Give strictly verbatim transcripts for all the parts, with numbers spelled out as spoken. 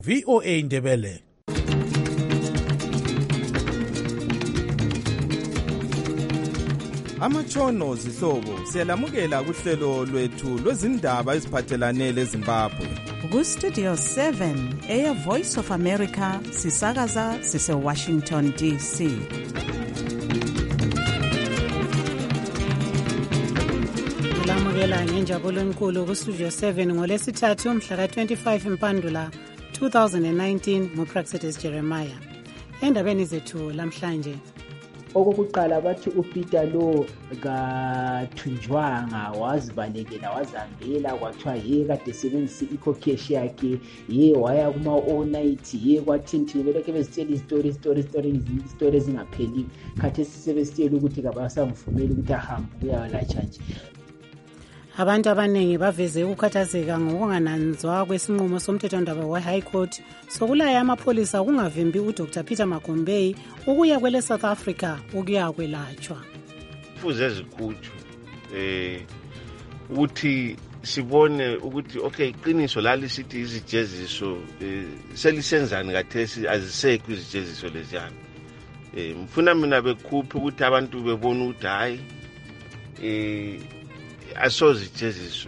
V O A Ndebele. Amatshono zihlobo siyalamukela kuhlelo lwethu lwezindaba eziphathelane leZimbabwe. Ku Studio seven eya Voice of America sisakaza sise Washington D C. Lamukela ngenjabulo enkulu ku Studio seven ngolesithathu mhla ka twenty-five Mpandula twenty nineteen nguPraxedes Jeremiah. Endabeni zethu lamhlanje, okokuqala bathi uPeter lo kathunjwanga wazibalekela wazihambela kwathiwa ye kade sebenzisa i-cocash yakhe ye waya kuma all night ye kwathini belokhe bezitshela izitori izitori izitori izitori ezingapheli khathesi sebesitshela ukuthi kabasamvumeli ukuthi ahambe uyalatsha nje. Abantu abaningi baveze ukukhathazeka ngokungananzwa kwesinqumo somthethwandaba we-High Court sokulaya amapholisa ukungavimbi uDr Peter Magombei ukuya kwele South Africa ukuya kwelatshwa. Kufuze zikhutshwe eh ukuthi sibone ukuthi okay iqiniso lalisithi izijeziso selisenzani kathesi azisekho izijeziso leziyana. Eh mfuna mina bekhuphe ukuthi abantu bebona ukuthi hayi eh asozijeziso.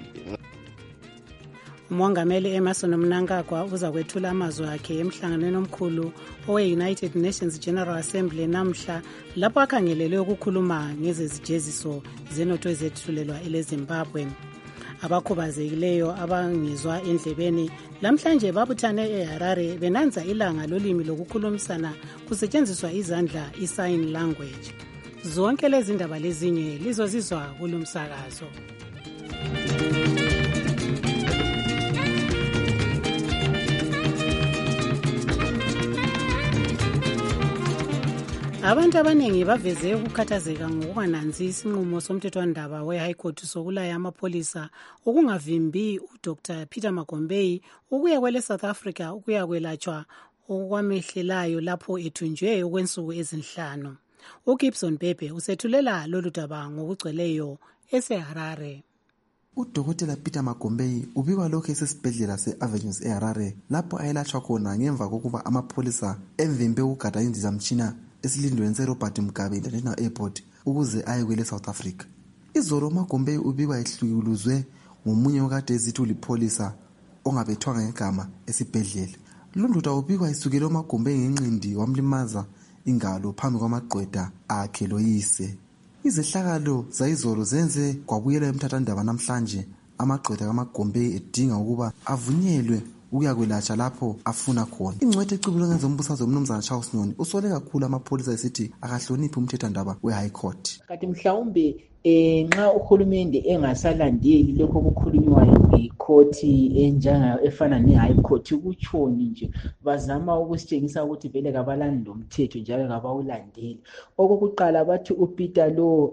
Umongameli Emmerson Mnangagwa uza kwethula amazwi akhe emhlanganweni omkhulu owe-United Nations General Assembly namhla lapho akhangelelwe ukukhuluma ngezezijeziso zenotho ezethulelwa eleZimbabwe. Abakhubazekileyo abangizwa endlebeni lamhlanje babuthane eHarare benanza ilanga lolimi lokukhulumisana kusetshenziswa izandla i-sign language. Zonke lezi ndaba lezinye lizozizwa kulumsakazo. Abantu abaningi baveze ukukhathazeka ngokungananzi isinqumo somthethwandaba we-High Court sokulaya amapholisa ukungavimbi uDr Peter Magombei ukuya kwele South Africa ukuya kwelatshwa okwamehlelayo lapho ethunjwe okwensuku ezinhlanu. uGibson Bebe usethulela lolu daba ngokugcweleyo eseHarare. uDokotela Peter Magombei ubikwa lokho esesibhedlela se-Avenues eHarare lapho ayelatshwa khona ngemva kokuba amapholisa emvimbe ukugada indizamtshina esilindweni seRobert Mugabe International Airport ukuze aye kwele South Africa. Izolo Magombei ubikwa ehlukuluzwe ngomunye okade ezithi ulipholisa ongabethwanga ngegama esibhedlela. Londoda ubikwa isukele uMagombei ngenqindi wamlimaza ingalo phambi kwamagqwetha akhe loyise. Izehlakalo zayizolo zenze kwabuyela emthathandaba namhlanje amagqwetha kaMagombei edinga ukuba avunyelwe ukuya kwelatsha lapho afuna khona. Ingcwetha ecubile ngezombusazwe umnumzana Charles Nyoni usole kakhulu amapholisa esithi akahloniphi umthethwandaba we-High Court. Kanti mhlawumbe eh nxa uhulumende engasalandeli lokho okukhulunywayo ngekhoti enjanga efana ne-High Court kutshoni nje bazama ukusitshengisa ukuthi vele kabalanda umthetho njalo kabawulandeli. Okokuqala bathi uPeter lo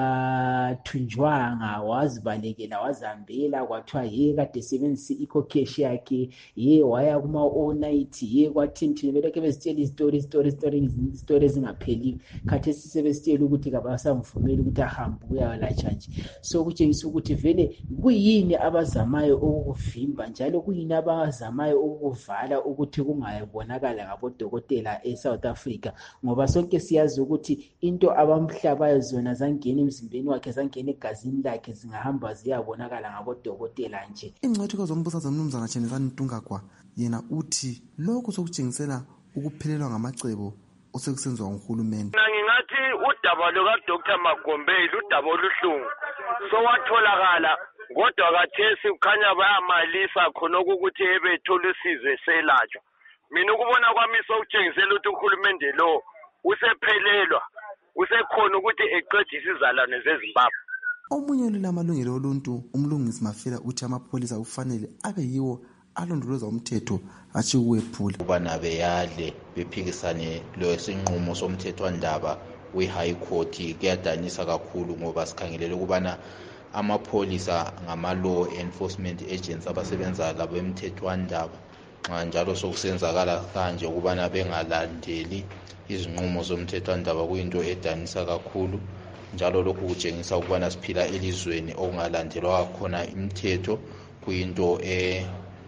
kathunjwanga wazibalekela wazihambela kwathiwa ye kade sebenzisa i-cocash yakhe ye waya kuma all night ye kwathini belokhe bezitshela izitori izitori izitori izitori ezingapheli khathesi sebesitshela ukuthi kabasamvumeli ukuthi ahambe uyalatsha nje. So kutshengisa ukuthi vele kuyini abazamayo ukuvimba njalo kuyini abazamayo ukuvala ukuthi kungayibonakala ngabodokotela eSouth Africa, ngoba sonke siyazi ukuthi into abamhlabayo zona zangena emzimbeni wakhe zangena egazini lakhe zingahamba ziyabonakala ngabodokotela nje. Ingcwetha zombusazwe umnumzana Chenisani Ntungagwa yena uthi lokhu sokutshengisela ukuphelelwa ngamacebo osekusenziwa nguhulumende. Ngingathi udaba lukaDr Magombei ludaba oluhlungu sowatholakala kodwa kathesi kukhanya bayamalisa khona ukuthi ebethola usizo eselatshwa. Mina ukubona kwami sokutshengisela ukuthi uhulumende lo usephelelwa usekhona ukuthi eqedise izalwane zeZimbabwe. Omunye olamalungelo oluntu umlungisi Mafela uthi amapholisa ufanele abe yiwo alondoloza umthetho athi uwephula ubana beyale bephikisane lo sinqumo somthethwandaba we-High Court. Kuyadanisa kakhulu ngoba sikhangelele ukubana amapholisa ngama-law enforcement agents abasebenza labo emthethwandaba nxa njalo sokusenzakala kanje ukubana bengalandeli izinqumo zomthethwandaba kuyinto edanisa kakhulu, njalo lokhu kutshengisa ukubana siphila elizweni okungalandelwa khona imithetho, kuyinto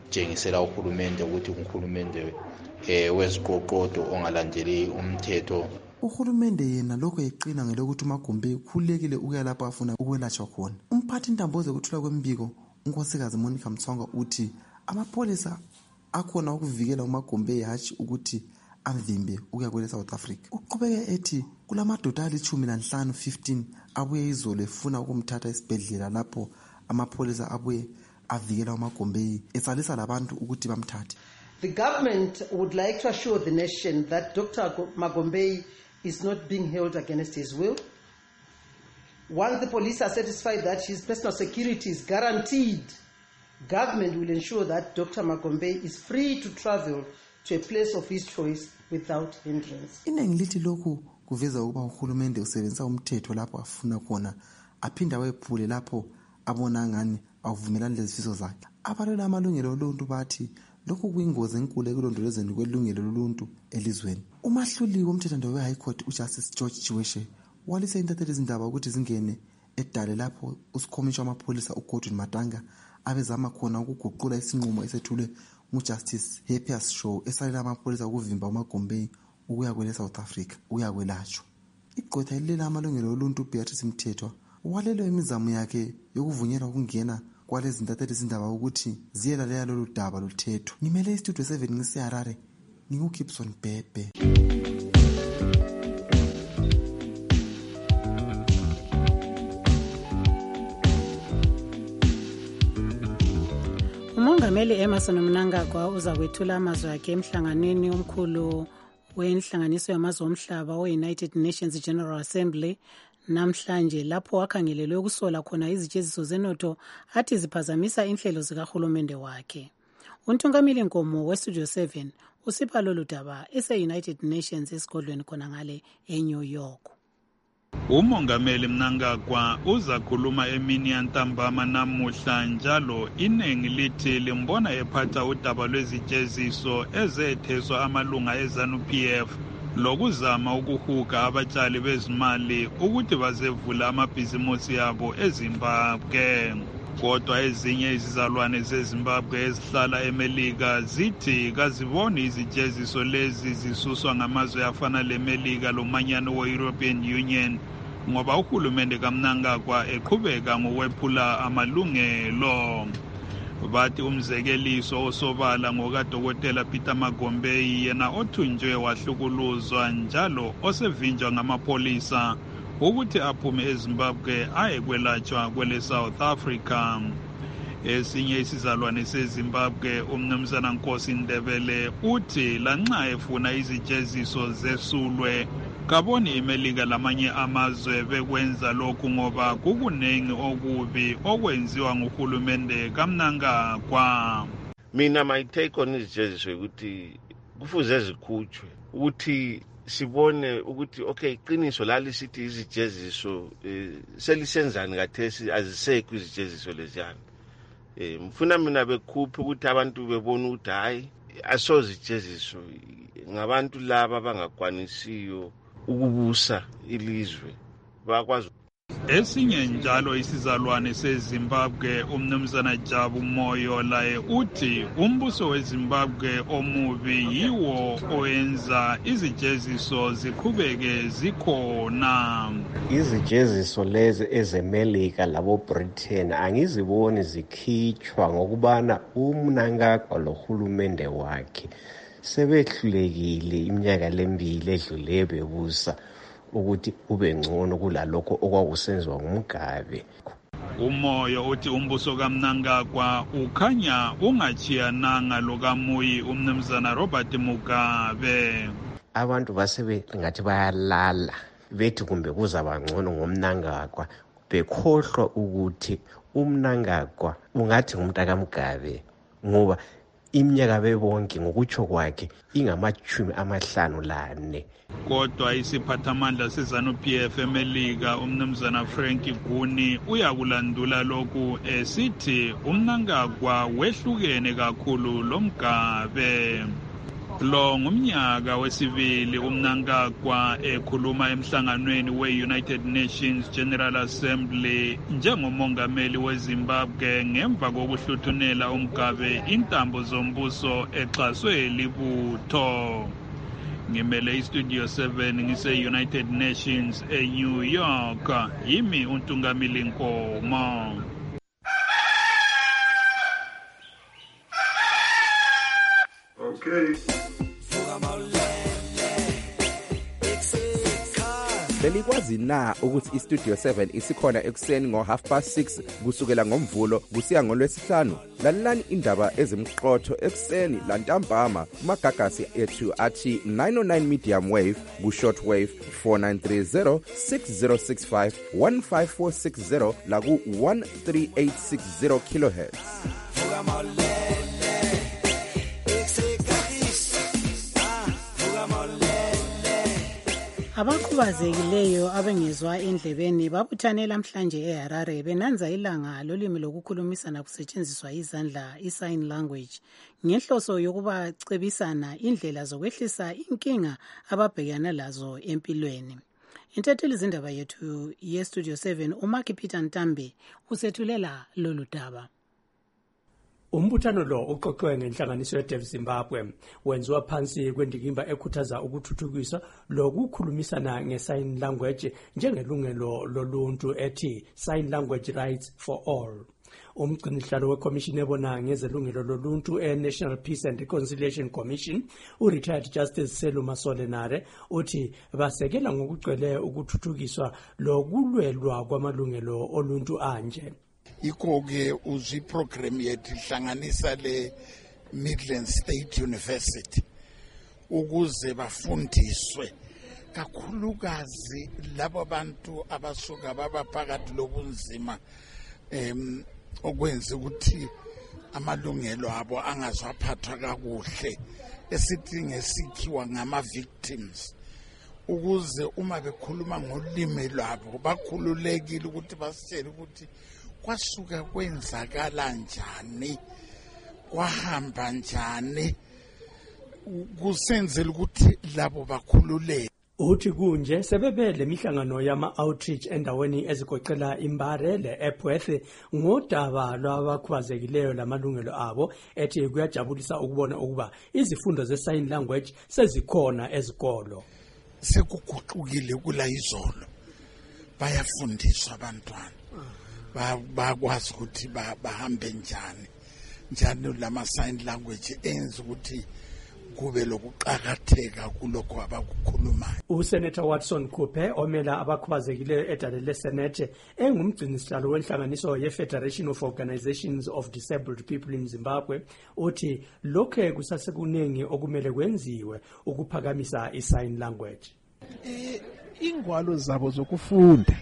kuyatshengisela uhulumende ukuthi uhulumende eh weziqoqodo ongalandeli umthetho. Uhulumende yena lokho eqina ngelokuthi uMagombe khulekile ukuya lapho afuna ukwelatshwa khona. Umphathi intambo zokuthula kwembiko unkosikazi Monica Mtsonga uthi amapolisa akhona ukuvikela uMagombe hatshi ukuthi amvimbe ukuya kwele South Africa. Uqhubeke ethi kulamadoda alithumi nanhlanu fifteen abuye izolo efuna ukumthatha esibhedlela lapho amapolisa abuye avikela uMagombe esalisa labantu ukuthi bamthathe. The government would like to assure the nation that Doctor Magombe is not being held against his will. Once the police are satisfied that his personal security is guaranteed, government will ensure that Doctor Magombe is free to travel to a place of his choice without hindrance. Iningi lithi lokhu kuveza ukuba uhulumende usebenzisa umthetho lapho afuna khona aphinda wephule lapho abona ngani avumelana lezifiso zakhe. Abalwela amalungelo oluntu bathi lokhu kuyingozi enkulu ekulondolozeni kwelungelo loluntu elizweni. Umahluli womthethonto we-High Court uJustice George Chiweshe walise intatheli izindaba ukuthi zingene edale lapho usikhomishwa amapolisa uGordon Matanga abezama khona ukuguqula isinqumo esethule nguJustice Happiest Shaw esalela amapolisa ukuvimba uMagombe ukuya kwele South Africa uya kwelatshwa. Igqwetha lilela amalungelo oluntu Beatrice Mthethwa walelo imizamo yakhe yokuvunyelwa ukungena kwalezi intatheli izindaba ukuthi ziyelalela lolu daba luthetho. Ngimele istudio seven ngiseHarare nginguGibson Bebe. Umongameli Emmerson Mnangagwa uza kwethula amazwi akhe emhlanganweni omkhulu wenhlanganiso yamazwe omhlaba we-United Nations General Assembly namhlanje lapho wakhangelelwe ukusola khona izitsheziso zenotho athi ziphazamisa inhlelo zikahulumende wakhe. Untungamili Nkomo weStudio seven usipha lolu daba ese-United Nations esigodlweni khona ngale eNew York. Umongameli Mnangagwa uzakhuluma emini yantambama namuhla njalo iningi lithi limbona ephatha udaba lwezitsheziso ezetheswa amalunga eZANU-P F lokuzama ukuhuga abatshali bezimali ukuthi bazevula amabhizimusi yabo eZimbabwe. Kodwa ezinye izizalwane zeZimbabwe ezihlala eMelika zithi kaziboni izitsheziso lezi zisuswa ngamazwe afana leMelika lomanyano we-European Union ngoba uhulumende kaMnangagwa eqhubeka ngokwephula amalungelo. Bathi umzekeliso osobala ngokadokotela Peter Magombe yena othunjwe wahlukuluzwa njalo osevinjwa ngamapolisa ukuthi aphume eZimbabwe aye kwelatshwa kwele South Africa. Esinye isizalwane seZimbabwe umnumzana Nkosi Ndebele uthi lanxa efuna izitsheziso zesulwe kaboni iMelika lamanye amazwe bekwenza lokhu ngoba kukunengi okubi okwenziwa nguhulumende kaMnangagwa. Mina my take on izitsheziso ukuthi kufuze zikhutshwe ukuthi sibone ukuthi okay iqiniso lalisithi izijeziso selisenzani kathesi azisekho izijeziso leziyana. Eh mfuna mina bekhuphe ukuthi abantu bebona ukuthi hayi asozijeziso ngabantu laba bangakwanisiyo ukubusa ilizwe bakwazi. Esinye njalo isizalwane seZimbabwe umnumzana Jabu Moyo laye uthi umbuso weZimbabwe omubi yiwo oyenza izijeziso ziqhubeke zikhona. Izijeziso lezi ezeMelika labo Britain angiziboni zikhitshwa ngokubana uMnangagwa lohulumende wakhe sebehlulekile iminyaka lembili edlule bebusa ukuthi ube ngcono kulalokho okwakusenziwa nguMgabe. Umoyo uthi umbuso kaMnangagwa ukhanya ungachiyananga lokamuyi umnumzana Robert Mugabe. Abantu basebe ngathi bayalala bethi kumbe kuzaba ngcono ngomNangagwa bekhohlwa ukuthi uMnangagwa ungathi ngumntaka Mugabe ngoba iminyaka bebonke ngokutsho kwakhe ingamachumi amahlanu lane. Kodwa isiphathamandla seZANU-P F eMelika umnumzana Frank Guni uyakulandula lokhu esithi uMnangagwa wehlukene kakhulu loMgabe. Lo ngumnyaka wesibili uMnangagwa ekhuluma emhlanganweni we-United Nations General Assembly njengomongameli weZimbabwe ngemva kokuhluthunela uMgabe intambo zombuso exhaswe libutho. Ngimele iStudio seven ngise-United Nations eNew York, yimi uNtungamili Nkomo. Okay. Belikwazi na ukuthi iStudio seven isikhona ekuseni ngo half past six kusukela ngomvulo kusiya ngolwesihlanu? Lalelani indaba ezimqotho ekuseni lantambama kumagagasi ethu athi nine oh nine medium wave ku short wave four nine three zero six zero six five one five four six zero la ku one three eight six zero kilohertz. Abakhubazekileyo abengezwa endlebeni babuthane namhlanje eHarare benanza ilanga lolimi lokukhulumisana kusetshenziswa izandla i-sign language ngenhloso yokubacebisana indlela zokwehlisa inkinga ababhekana lazo empilweni. Intatheli zindaba yethu yeStudio seven uMark Peter Ntambe usethulela lolu daba. Umbuthano lo uqoqwe ngenhlanganiso yeDeaf Zimbabwe wenziwa phansi kwendikimba ekhuthaza ukuthuthukisa lokukhulumisana ngesign language njengelungelo loluntu ethi Sign Language Rights for All. Umgcinihlalo weCommission ebona ngezelungelo loluntu eNational Peace and Reconciliation Commission, uRetired Justice Seluma Solenare, uthi basekela ngokugcwele ukuthuthukiswa lokulwelwa kwamalungelo oluntu anje. Ikoke uzi program yethu ihlanganisa le Midland State University ukuze bafundiswe kakhulukazi labo abantu abasuka baba phakathi lobunzima em okwenza ukuthi amalungelo abo angazwaphathwa kakuhle esithi ngesikhiwa ngama victims ukuze uma bekhuluma ngolimi lwabo bakhululekile ukuthi basitshele ukuthi kwasuka kwenzakala njani kwahamba njani kusenzela ukuthi labo bakhululeke. Uthi kunje sebebele mihlangano yama outreach endaweni ezigoqela iMbare le Epworth ngodaba lwabakhubazekileyo lamalungelo abo ethi kuyajabulisa ukubona ukuba izifundo ze sign language sezikhona ezikolo. Sekuguqukile kula izolo bayafundiswa abantwana bakwazi ukuthi bahambe njani njalo lama sign language enza ukuthi kube lokuqhakatheka kulokho abakukhulumayo. USenator Watson Kupe omela abakhubazekileyo edale leSenate engumgcinisihlalo wenhlanganiso yeFederation of Organizations of Disabled People in Zimbabwe uthi lokho kusasekuningi okumele kwenziwe ukuphakamisa isign language. Eh ingwalo zabo zokufunda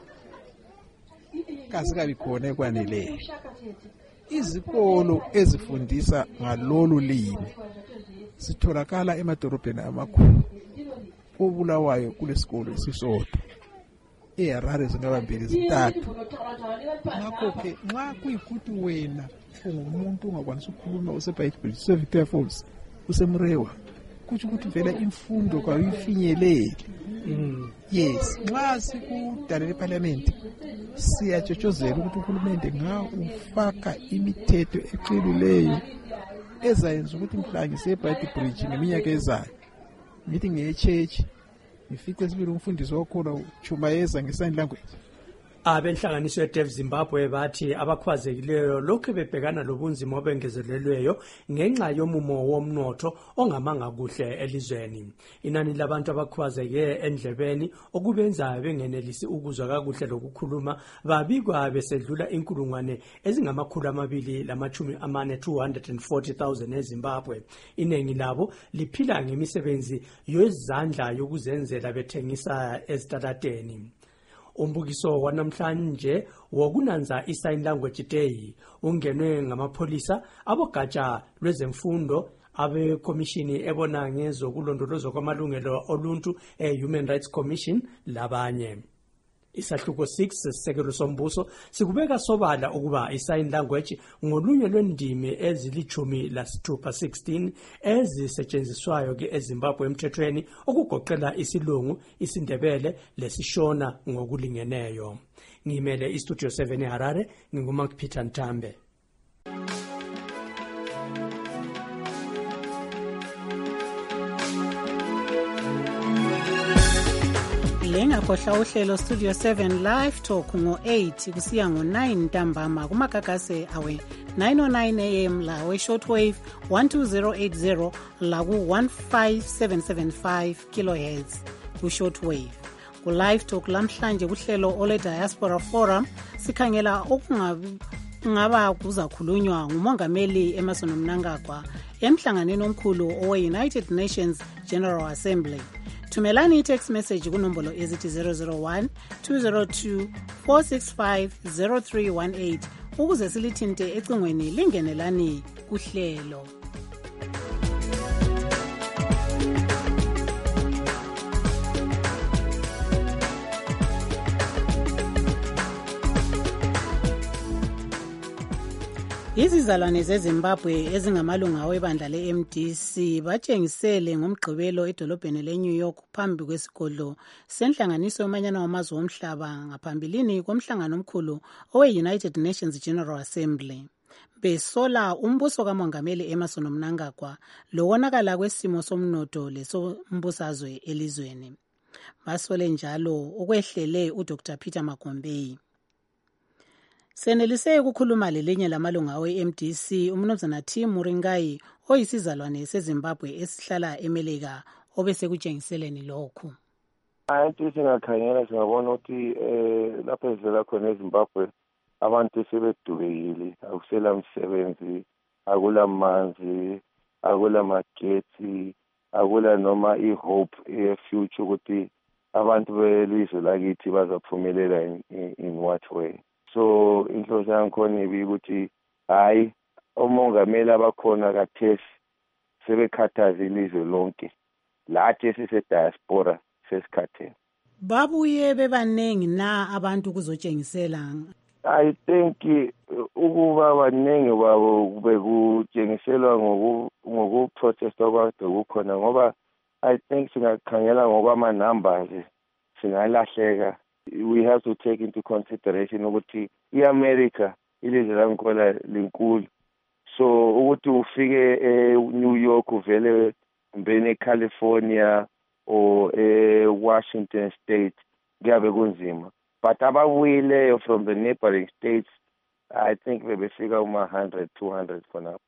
kasikabi khona ekwaneleyo. Izikolo ezifundisa ngalolu limi sitholakala emadorobheni amakhulu. Obulawayo kulesikolo esisodwa. eHarare zingaba mbili zithathu. Ngakho ke nxa kuyikuthi wena ungumuntu ungakwanisa ukukhuluma useBhayibheli useVictoria Falls usemrewa kuthi ukuthi vele imfundo kayifinyeleli. Mm. Yes, nxa sikudalele eParliament siyatshotshozelwa ukuthi uhulumende nga ufaka imithetho eqinileyo ezayenza ukuthi mhlawumbe seBhayibheli ngeminyaka ezayo ngithi ngechurch ngifice sibili umfundisi okhona uchumayeza ngesign language. Abenhlanganiso yeDeaf Zimbabwe bathi abakhubazekileyo lokho bebhekana lobunzima obengezelelweyo ngenxa yomumo womnotho ongamanga kuhle elizweni. Inani labantu abakhubazeke endlebeni okubenza bengenelisi ukuzwa kakuhle lokukhuluma babikwa besedlula inkulungwane ezingamakhulu amabili lamachumi amane two hundred forty thousand eZimbabwe. Inengi labo liphila ngemisebenzi yezandla yokuzenzela bethengisa ezitalateni. Umbukiso wanamhlanje wokunanza isign language day ungenwe ngamapholisa abogatsha lwezemfundo abekomishini ebona ngezokulondolozwa kwamalungelo oluntu eHuman Rights Commission labanye. Isahluko six sesisekelo sombuso sikubeka sobala ukuba i-sign language ngolunye lwendimi ezilichumi lasithupha sixteen ezisetshenziswayo ke eZimbabwe emthethweni okugoqela isilungu, isindebele lesishona ngokulingeneyo. Ngimele iStudio seven eHarare, nginguMark Peter Ntambe. Lenga kohla uhlelo Studio seven Live Talk ngo eight kusiya ngo nine ntambama kumakakase awe nine oh nine a m la we shortwave one two zero eight zero la ku one five seven seven five kilohertz ku shortwave. Ku Live Talk lamhlanje kuhlelo ole Diaspora Forum sikhangela okungabi ngaba kuzakhulunywa ngumongameli Emmerson Mnangagwa emhlanganweni omkhulu owe United Nations General Assembly. Thumelani i-text message kunombolo ezithi zero zero one two zero two four six five zero three one eight ukuze silithinte ecingweni lingenelani kuhlelo. Izizalwane zeZimbabwe ezingamalunga webandla le-M D C batshengisele ngomgqibelo edolobheni le-New York phambi kwesigodlo senhlanganiso yomanyano wamazwe omhlaba ngaphambilini komhlangano omkhulu owe-United Nations General Assembly. Besola umbuso kamongameli Emmerson Mnangagwa lowonakala kwesimo somnotho lesombusazwe elizweni. Basole njalo okwehlele uDr Peter Magombei. Senelise ukukhuluma lelinye lamalunga we-M D C umnumzana T Muringai oyisizalwane seZimbabwe esihlala eMelika obesekutshengiseleni lokhu. Anti singakhangela singabona ukuthi eh lapho ezela khona eZimbabwe abantu sebedubekile, akusela umsebenzi, akula manzi, akula magetsi, akula noma ihope ye-future ukuthi abantu belizwe lakithi bazaphumelela in, in, in what way. So inhloso yankhona ibi ukuthi hayi omongameli abakhona kathesi sebekhathaza ilizwe lonke lathi sise diaspora sesikhatheni. Babuye bebaningi na abantu kuzotshengisela? I think ukuba baningi babo bekutshengiselwa ngoku ngokuprotesta kwakhe kukhona ngoba I think singakhangela ngokwama numbers singalahleka. We have to take into consideration ukuthi iAmerica ilizwe langikhona linkulu, so ukuthi ufike eNew York uvele mbene eCalifornia or eWashington state kuyabe kunzima, but ababuyileyo from the neighboring states I think bebefika uma one hundred two hundred for now.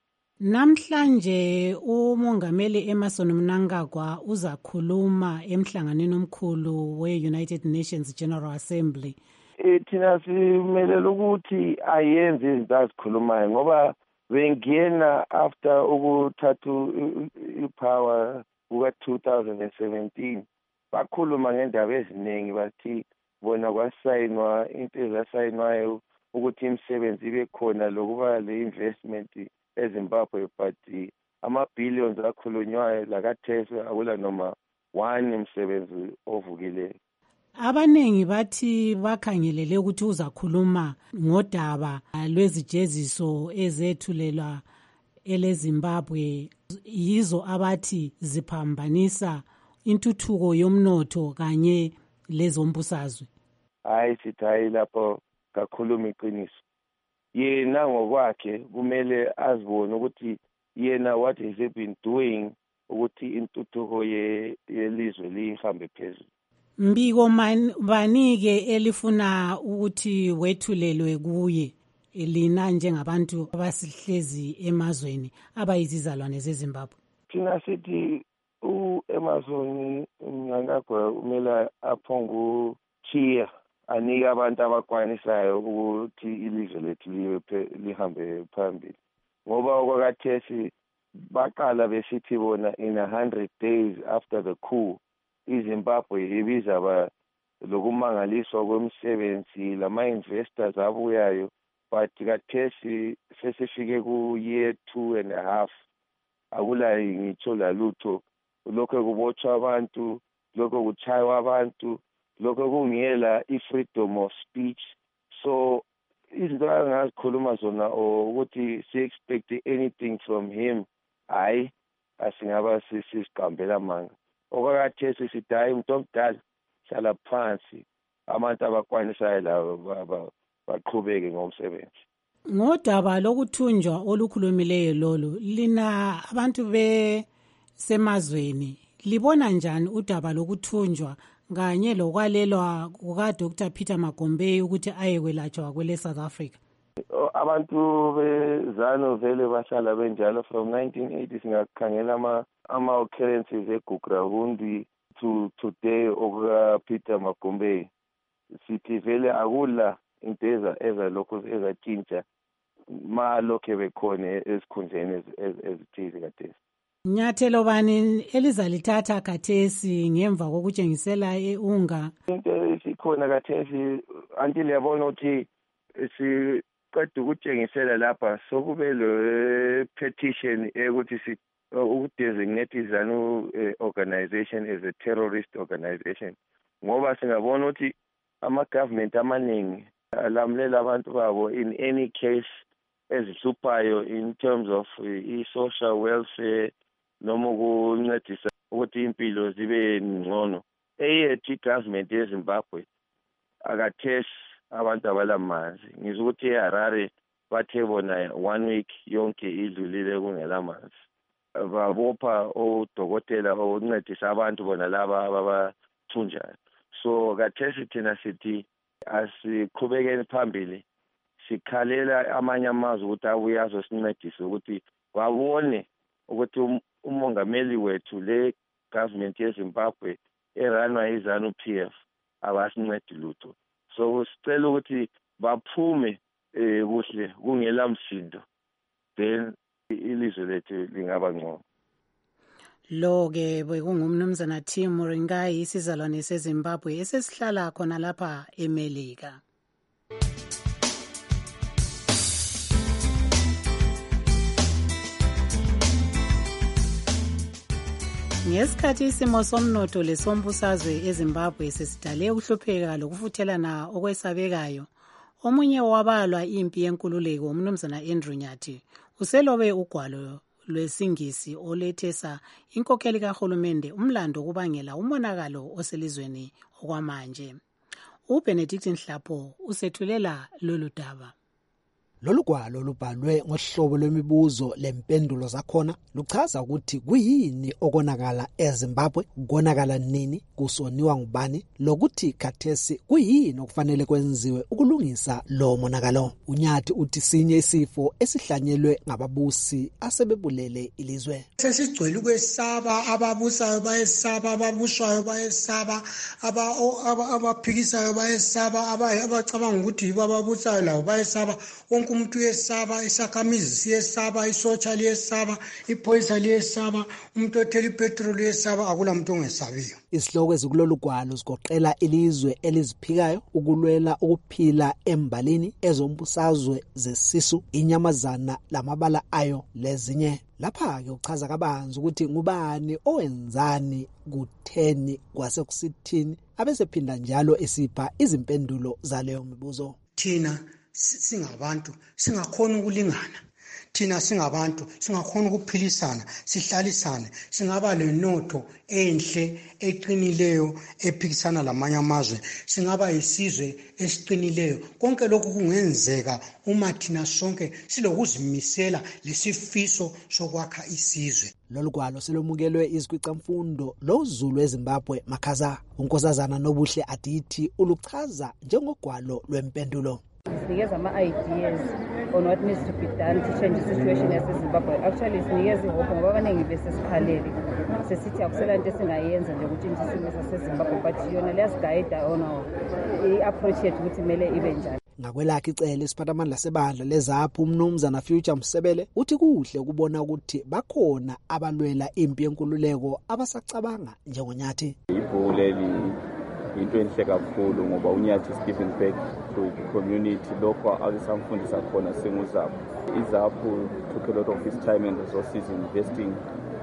Namhlanje umongameli Emmerson Mnangagwa uzakhuluma emhlanganweni omkhulu we-United Nations General Assembly. Thina simelele ukuthi ayenze izinto azikhulumayo ngoba bengena after ukuthatha ipower kuka two thousand seventeen bakhuluma ngendaba eziningi bathi bona kwasayinwa into ezasayinwayo ukuthi imisebenzi ibe khona lokuba le investment eZimbabwe, but ama-billions akhulunywayo lakathesi akula noma one umsebenzi ovukileyo. Abanengi bathi bakhangelele ukuthi uzakhuluma ngodaba lwezijeziso ezethulelwa eleZimbabwe yizo abathi ziphambanisa intuthuko yomnotho kanye lezombusazwe. Hayi sithi hayi lapho kakhuluma iqiniso. Yena ngokwakhe kumele azibone ukuthi yena what has he been doing ukuthi intuthuko yelizwe lihambe phezulu. Mbiko banike elifuna ukuthi wethulelwe kuye lina njengabantu abasihlezi emazweni abayizizalwane zeZimbabwe? Thina sithi uEmmerson Mnangagwa umela aphongu chiya anike abantu abakwanisayo ukuthi ilizwe lethu lihambe phambili, ngoba okwakathesi baqala besithi bona in a hundred days after the coup iZimbabwe ibizaba lokumangaliswa kwemisebenzi lama-investors abuyayo, but kathesi sesifike ku-year two and a half akula ngitsho lalutho, lokho kubotshwa abantu, lokho kuchaywa abantu, lokho kungiyela i-freedom of speech. So izinto angazikhuluma zona ukuthi si-expect anything from him, hayi asingaba sisiqambela manga. Okwakhathesi sithi hayi umuntu omdala hlala phansi, abantu abakwanisayo labo baqhubeke ngomsebenzi. Ngodaba lokuthunjwa olukhulumileyo lolu, lina abantu besemazweni libona njani udaba lokuthunjwa kanye lokwalelwa kuka Doctor Peter Magombei ukuthi ayekwelatshwa kwele South Africa? Abantu bezano vele bahlala benjalo from nineteen eighty singakhangela ama ama occurrences eGugrahundi to today okuka Peter Magombei. Sithi vele akula into eza eza lokho ezatshintsha ma lokho bekhona esikhundleni ezithize kade. Nyathelo bani elizalithatha khathesi ngemva kokutshengisela eUnga? Into esikhona khathesi until yabona ukuthi siqeda ukutshengisela lapha sokube le petition ukuthi si ukudesignate izanu organization as a terrorist organization, ngoba singabona ukuthi ama-government amaningi alamulela abantu babo in any case ezihluphayo in terms of i-social welfare noma ukuncedisa ukuthi impilo zibe ngcono. Eyethu i-government yeZimbabwe akathesi abantu abalamanzi. Ngizwa ukuthi eHarare bathe bona one week yonke idlulile kungelamanzi. Babopha odokotela oncedisa abantu bona laba ababathunjayo. So kathesi thina sithi asiqhubekeni phambili sikhalela amanye amazwe ukuthi abuye azosincedisa ukuthi babone ukuthi umongameli wethu le government yeZimbabwe eranwa izanu P F abasincedi lutho. So sicela ukuthi baphume kuhle kungela msindo, then ilizwe lethu lingaba ngcono. Lo ke bekungumnumzana Tim Muringai, isizalwane seZimbabwe esesihlala khona lapha eMelika. Ngesikhathi isimo somnotho lesombusazwe eZimbabwe sesidale ukuhlupheka lokufuthelana okwesabekayo, omunye wabalwa impi yenkululeko umnumzana Andrew Nyathi uselobe ugwalo lwesingisi olethesa inkokheli kahulumende umlando kubangela umonakalo oselizweni okwamanje. uBenedict Nhlapho usethulela lolu daba. Lolu gwalo lubhalwe ngohlobo lwemibuzo lempendulo zakhona luchaza ukuthi kuyini okonakala eZimbabwe, konakala nini, kusoniwa ngubani, lokuthi khathesi kuyini okufanele kwenziwe ukulungisa lo monakalo. uNyathi uthi sinye isifo esihlanyelwe ngababusi asebebulele ilizwe. Sesigcwele ukwesaba, ababusayo bayesaba, ababuswayo bayesaba, abaphikisayo bayesaba, abacabanga ukuthi yibo ababusayo labo bayesaba. Wonke umuntu uyesaba, isakhamizi siyesaba, isotsha liyesaba, iphoyisa liyesaba, umuntu othela ipetrol liyesaba, akula muntu ongesabiyo. Isihloko ezikulolu gwalo zigoqela ilizwe eliziphikayo, ukulwela ukuphila embalini, ezombusazwe zesisu, inyamazana lamabala ayo lezinye. Lapha ke uchaza kabanzi ukuthi ngubani owenzani kutheni kwasekusithini, abesephinda njalo esipha izimpendulo zaleyo mibuzo. Thina singabantu singakhona ukulingana, thina singabantu singakhona ukuphilisana, sihlalisane, singaba lenotho enhle eqinileyo ephikisana lamanye amazwe, singaba isizwe esiqinileyo. Konke lokhu kungenzeka uma thina sonke silokuzimisela lesifiso sokwakha isizwe. Lolu gwalo selomukelwe izikhwicamfundo loZulu eZimbabwe Makhaza. uNkosazana Nobuhle Adithi uluchaza njengogwalo lwempendulo. Sinikeza ama-ideas on what needs to be done to change the situation yaseZimbabwe. Actually sinikeza ihope ngoba abaningi besesikhalele sesithi akusela into esingayenza nje ukutshintsha isimo saseZimbabwe, but yona liyasigaida ona i-approach yethu ukuthi kumele ibe njani. Ngakwelakhe icele isiphathamandla sebandla lezaphu umnumzana Future Msebele uthi kuhle ukubona ukuthi bakhona abalwela impi yenkululeko abasacabanga njengoNyathi. Ibhuleli into enhle kakhulu ngoba uNyathi is giving back to the community. Lokho alisamfundisa khona singuzaphu. Izaphu took a lot of his time and resources investing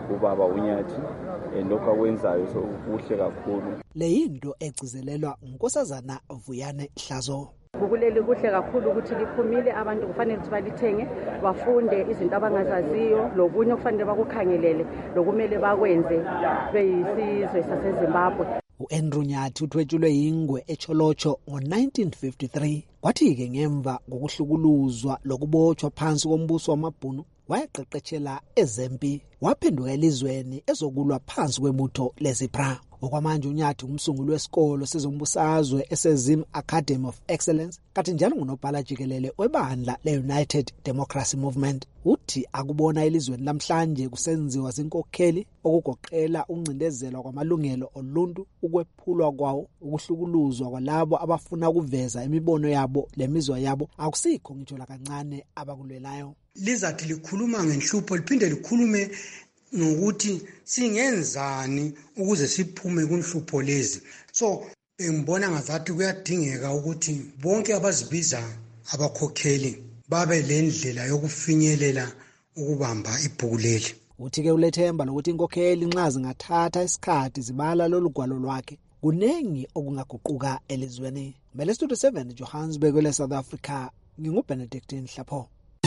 ubaba uNyathi lokho akwenzayo so kuhle kakhulu. Le yinto egcizelelwa uNkosazana Vuyane Hlazo. Ukuleli kuhle kakhulu ukuthi liphumile abantu kufanele ukuthi balithenge bafunde izinto abangazaziyo lokunye kufanele bakukhangelele lokumele bakwenze beyisizwe saseZimbabwe. U-Andrew Nyathi uthwetshulwe ingwe eCholocho ngo nineteen fifty-three kwathi-ke ngemva kokuhlukuluzwa lokubotshwa phansi kombuso wamabhunu wayeqeqetshela ezempi waphenduka elizweni ezokulwa phansi kwebutho leZIPRA. Okwamanje uNyathi umsunguli wesikolo sezombusazwe esezim Academy of Excellence kanti njalo ngunobhala jikelele webandla le-United Democracy Movement. Uthi akubona elizweni lamhlanje kusenziwa zinkokheli okugoqela uncindezelwa kwamalungelo oluntu, ukwephulwa kwawo, ukuhlukuluzwa kwalabo abafuna ukuveza imibono yabo lemizwa yabo akusikho ngitsho la kancane abakulwelayo. Lizathi likhuluma ngenhlupho liphinde likhulume nokuthi singenzani ukuze siphume kunhlupho lezi. So ngibona ngazathi kuyadingeka ukuthi bonke abazibiza abakhokheli babe lendlela yokufinyelela ukubamba ibhuku leli. Uthi-ke ulethemba lokuthi inkokheli nxa zingathatha isikhathi zibala lolu gwalo lwakhe kunengi okungaguquka elizweni. Mele Studio seven Johannesburg le South Africa, nginguBenedictine Hlapho.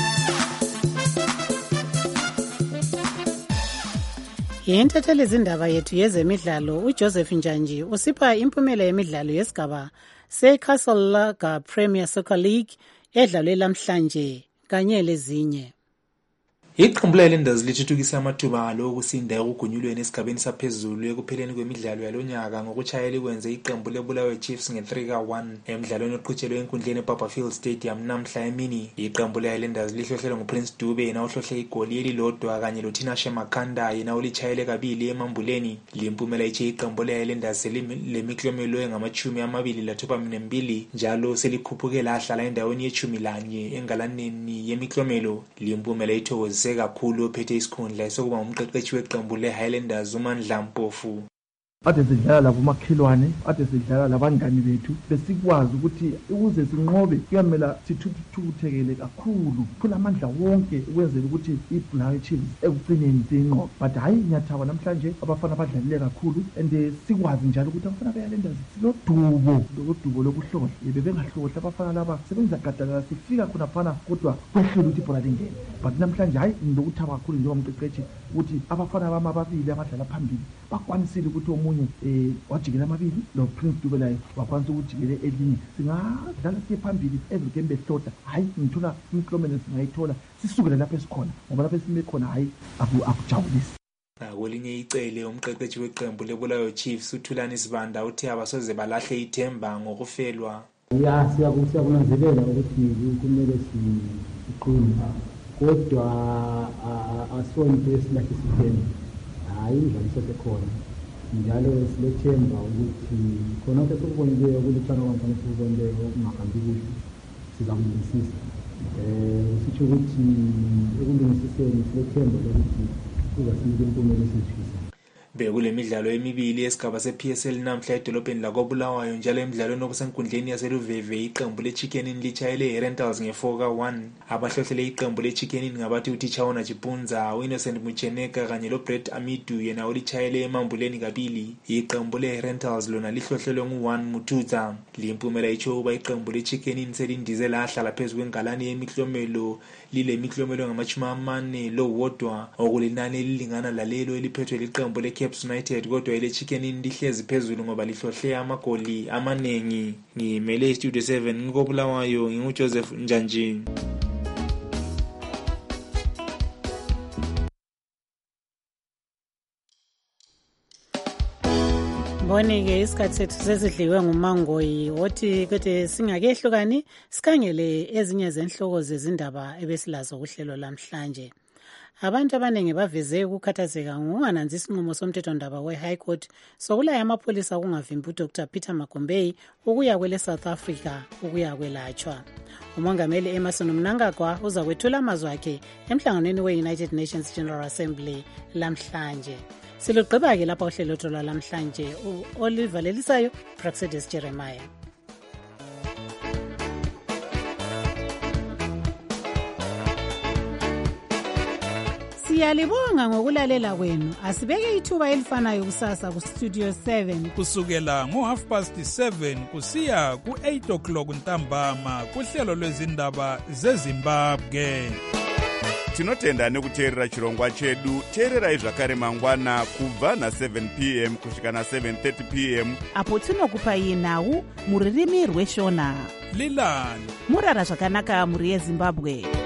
Yintatheli izindaba yethu yezemidlalo uJoseph Njanji usipha impumela yemidlalo yesigaba seCastle Lager Premier Soccer League edlalwe lamhlanje kanye lezinye. Iqembu leLenders lithuthukisa amathuba alo okusinda ekugunyulweni esigabeni saphezulu ekupheleni kwemidlalo yalonyaka ngokuchayela ikwenze iqembu leBulawayo Chiefs nge-three ka one emidlalweni oqhutshelwe enkundleni eBarberfield Stadium namhla emini. Iqembu leLenders lihlohlelwe nguPrince Dube yena ohlohle igoli elilodwa kanye loTinashe Makhanda yena olichayele kabili emambuleni. Limpumela iche iqembu leLenders lemiklomelo engamachumi amabili lathoba nembili njalo selikhuphukela lahlala endaweni yechumi lanye engalaneni yemiklomelo. Limpumela ithokoze kakhulu ophethe isikhundla sokuba umqeqeshi weqembu leHighlanders uMandla Mpofu. Ade sidlala labo makhelwane, ade sidlala labangani bethu besikwazi ukuthi ukuze sinqobe kuyamela sithuthuthekele kakhulu phula amandla wonke ukwenzela ukuthi iBulawayo Chiefs ekugcineni sinqobe. But hayi nyathaba namhlanje abafana badlalile kakhulu and sikwazi njalo ukuthi abafana beHighlanders silodubo lokudubo lokuhlohla bebengahlohla abafana laba sebenza gadala sifika khona phana kodwa kwehlula ukuthi ibhola lingene. But namhlanje hayi ngilokuthaba kakhulu njengomqeqeshi ukuthi abafana bama ababili abadlala phambili bakwanisile ukuthi omunye eh wajikela amabili lo Prince Dube laye wakwanisa ukujikela elinye. Singadlala siye phambili ezigembe ehloda hayi ngithola imiklomelo singayithola sisukela lapha esikhona ngoba lapha esime khona hayi akujabulisi. Kwelinye icele umqeqeshi weqembu leBulawayo Chiefs uThulani Sibanda uthi abasoze balahle ithemba ngokufelwa. Ya siyakunanzelela ukuthi kumele siqine kodwa asonto esilahle sithemba hayi njalo sesekhona njalo silethemba ukuthi khona konke sikubonile kulithana kwamfana sikubonile okungahambi kuhle sizakulungisisa. Eh sitho ukuthi ekulungisiseni silethemba lokuthi kuzasinike impumela esizifisa. Bekule midlalo emibili esigaba seP S L namhla edolobheni lakoBulawayo njalo emidlalweni obusenkundleni yaseluveve iqembu leChicken Inn lichayele iRentals nge-four ka one. Abahlohlele iqembu leChicken Inn ngabathi uTichaona Chipunza, uInnocent Mucheneka kanye loBrett Amidu yena olichayele emambuleni kabili. Iqembu leRentals lona lihlohlelwe ngu-one Muthuza. Limpumela icho uba iqembu leChicken Inn selindize lahlala phezu kwengalani yemiklomelo lile miklomelo ngamachumi amane lo wodwa okulinani elilingana lalelo eliphethwe liqembu leCaps United kodwa ile Chicken Inn lihlezi phezulu ngoba lihlohle amagoli amanengi. Ngimele Studio seven ngikobulawayo nginguJoseph Njanji. Bonike isikhathi sethu sesidliwe ngumangoyi wothi kade singakehlukani sikhangele ezinye zenhloko zezindaba ebesilazo kuhlelo lamhlanje. Abantu abaningi baveze ukukhathazeka ngokungananzi isinqumo somthethondaba we-High Court sokulaya amapholisa ukungavimbi uDr Peter Magombey ukuya kwele South Africa ukuya kwelatshwa. Umongameli Emmerson Mnangagwa uza kwethula amazwi akhe emhlanganweni we-United Nations General Assembly lamhlanje. Siluqhubeke lapha uhlelo thola lamhlanje Oliver Lelisayo, Praxedes Jeremiah. Siyalibonga ngokulalela kwenu. Asibeke ithuba elifanayo kusasa ku Studio seven kusukela ngo half past seven kusiya ku eight o'clock ntambama kuhlelo lwezindaba zeZimbabwe. Tinotenda nekuteerera chirongwa chedu. Teererai zvakare mangwana kubva na seven p m kusvika na seven thirty p m apo tinokupai nhau muririmi rweshona. Lilani murara zvakanaka muri yeZimbabwe.